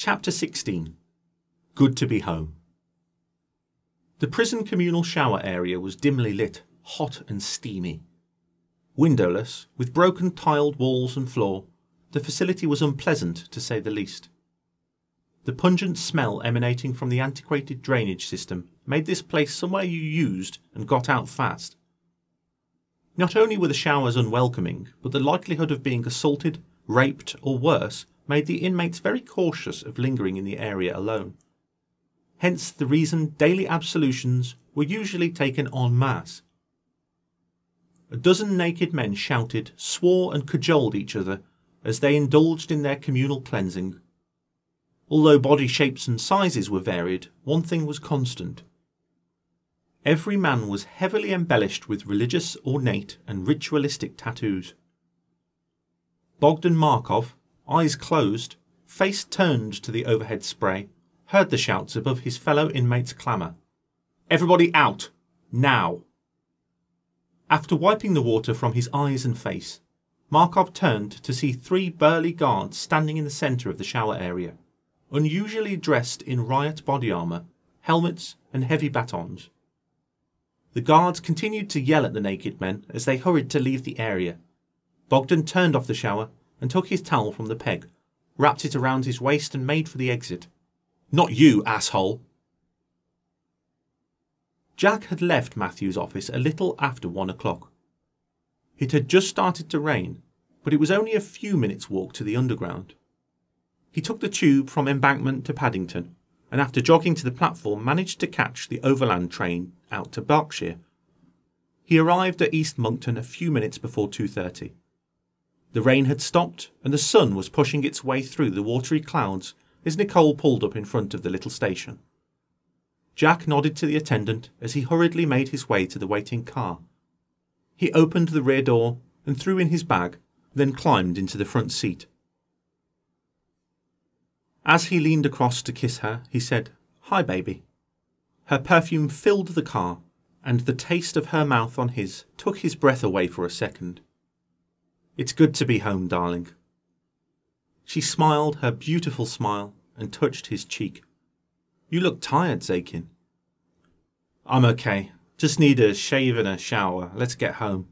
Chapter 16. Good to be home. The prison communal shower area was dimly lit, hot and steamy. Windowless, with broken tiled walls and floor, the facility was unpleasant to say the least. The pungent smell emanating from the antiquated drainage system made this place somewhere you used and got out fast. Not only were the showers unwelcoming, but the likelihood of being assaulted, raped, or worse made the inmates very cautious of lingering in the area alone. Hence the reason daily absolutions were usually taken en masse. A dozen naked men shouted, swore and cajoled each other as they indulged in their communal cleansing. Although body shapes and sizes were varied, one thing was constant. Every man was heavily embellished with religious, ornate and ritualistic tattoos. Bogdan Markov, eyes closed, face turned to the overhead spray, heard the shouts above his fellow inmates' clamour. "Everybody out! Now!" After wiping the water from his eyes and face, Markov turned to see 3 burly guards standing in the centre of the shower area, unusually dressed in riot body armour, helmets and heavy batons. The guards continued to yell at the naked men as they hurried to leave the area. Bogdan turned off the shower and took his towel from the peg, wrapped it around his waist and made for the exit. "Not you, asshole!" Jack had left Matthew's office a little after 1 o'clock. It had just started to rain, but it was only a few minutes' walk to the Underground. He took the tube from Embankment to Paddington, and after jogging to the platform managed to catch the overland train out to Berkshire. He arrived at East Monkton a few minutes before 2:30. The rain had stopped, and the sun was pushing its way through the watery clouds as Nicole pulled up in front of the little station. Jack nodded to the attendant as he hurriedly made his way to the waiting car. He opened the rear door and threw in his bag, then climbed into the front seat. As he leaned across to kiss her, he said, "Hi, baby." Her perfume filled the car, and the taste of her mouth on his took his breath away for a second. "It's good to be home, darling." She smiled her beautiful smile and touched his cheek. "You look tired, Zakin." "I'm okay. Just need a shave and a shower. Let's get home."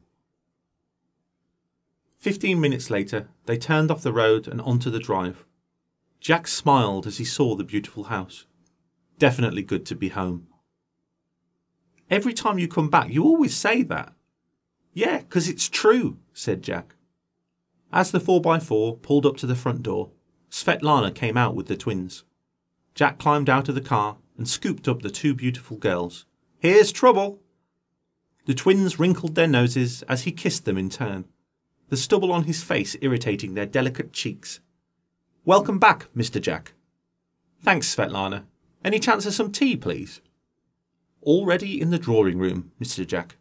15 minutes later, they turned off the road and onto the drive. Jack smiled as he saw the beautiful house. Definitely good to be home. "Every time you come back, you always say that." "Yeah, 'cause it's true," said Jack. As the 4x4 pulled up to the front door, Svetlana came out with the twins. Jack climbed out of the car and scooped up the 2 beautiful girls. "Here's trouble!" The twins wrinkled their noses as he kissed them in turn, the stubble on his face irritating their delicate cheeks. "Welcome back, Mr. Jack." "Thanks, Svetlana. Any chance of some tea, please?" "Already in the drawing room, Mr. Jack."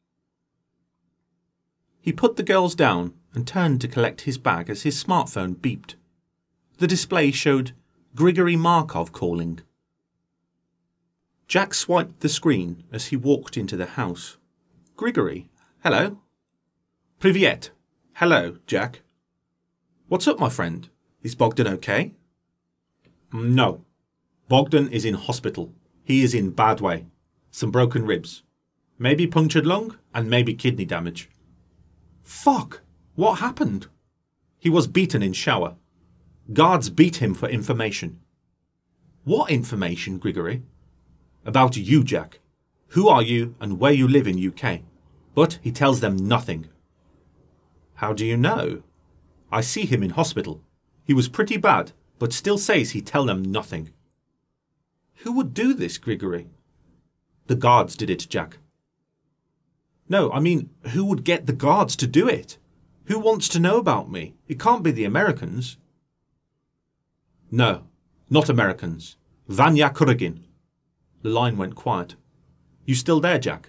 He put the girls down and turned to collect his bag as his smartphone beeped. The display showed Grigory Markov calling. Jack swiped the screen as he walked into the house. "Grigory, hello." "Privyet. Hello, Jack." "What's up, my friend? Is Bogdan okay?" "No. Bogdan is in hospital. He is in bad way. Some broken ribs. Maybe punctured lung and maybe kidney damage." "Fuck! What happened?" "He was beaten in shower. Guards beat him for information." "What information, Grigory?" "About you, Jack. Who are you and where you live in UK. But he tells them nothing." "How do you know?" "I see him in hospital. He was pretty bad, but still says he tell them nothing." "Who would do this, Grigory?" "The guards did it, Jack." "No, I mean, who would get the guards to do it? Who wants to know about me? It can't be the Americans." "No, not Americans. Vanya Kuragin." The line went quiet. "You still there, Jack?"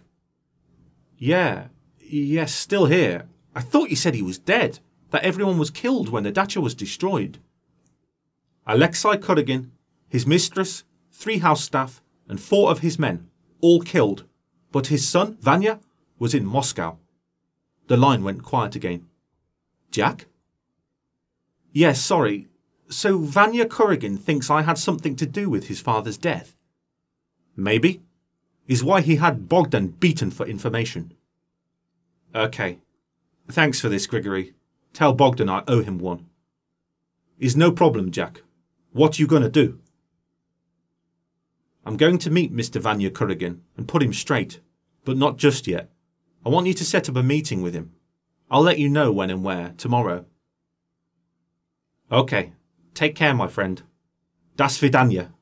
Yes, still here. I thought you said he was dead, that everyone was killed when the dacha was destroyed." "Alexei Kuragin, his mistress, 3 house staff, and 4 of his men, all killed, but his son, Vanya, was in Moscow." The line went quiet again. "Jack?" "Yes, sorry. So Vanya Kuragin thinks I had something to do with his father's death? Maybe. Is why he had Bogdan beaten for information. Okay. Thanks for this, Grigory. Tell Bogdan I owe him one. Is no problem, Jack. What you gonna do? I'm going to meet Mr. Vanya Kuragin and put him straight, but not just yet. I want you to set up a meeting with him. I'll let you know when and where, tomorrow. Okay. Take care, my friend. Das vidanya.